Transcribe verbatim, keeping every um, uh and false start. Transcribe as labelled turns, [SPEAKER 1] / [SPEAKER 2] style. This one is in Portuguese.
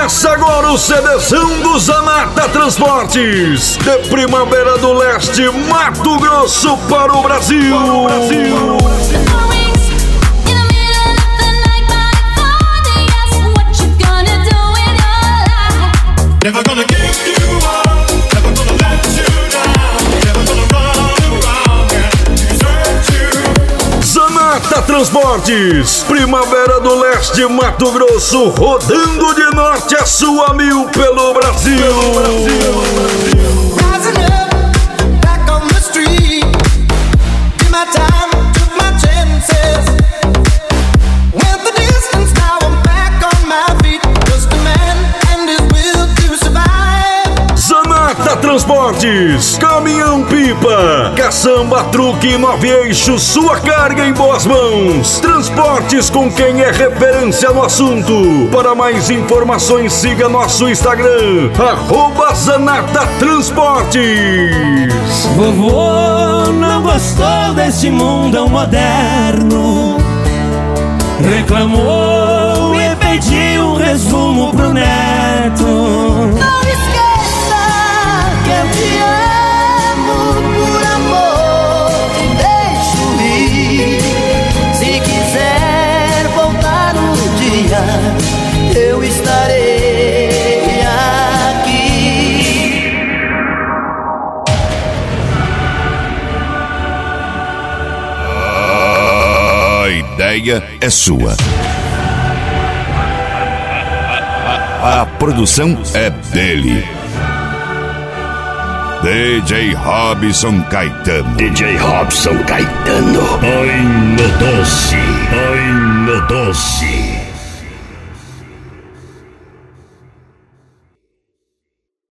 [SPEAKER 1] Começa agora o CDzão do Zanata Transportes, de Primavera do Leste, Mato Grosso para o Brasil. Para o Brasil.
[SPEAKER 2] Never gonna give you up, never gonna let you down, never gonna run around and desert you.
[SPEAKER 1] Zanata Transportes, Primavera do Leste, Mato Grosso, rodando de norte a sul a mil pelo Brasil. Pelo Brasil.
[SPEAKER 3] Rising up, back on the street, did my time, took my chances, went the distance, now I'm back on my feet, just a man and his will to survive.
[SPEAKER 1] Zanata Transportes, caminhão pipa, caçamba, truque, nove eixos, sua carga em boas mãos. Transportes com quem é referência no assunto. Para mais informações, siga nosso Instagram, arroba Zanata Transportes.
[SPEAKER 4] Vovô não gostou desse mundão moderno, reclamou e pediu um resumo pro neto.
[SPEAKER 3] Não esqueça que eu te amo, por amor te deixo ir. Se quiser voltar um dia, eu estarei aqui.
[SPEAKER 5] A ideia é sua. A produção é dele. D J Robson Caetano.
[SPEAKER 6] D J Robson Caetano. Ai, meu doce, ai, meu doce.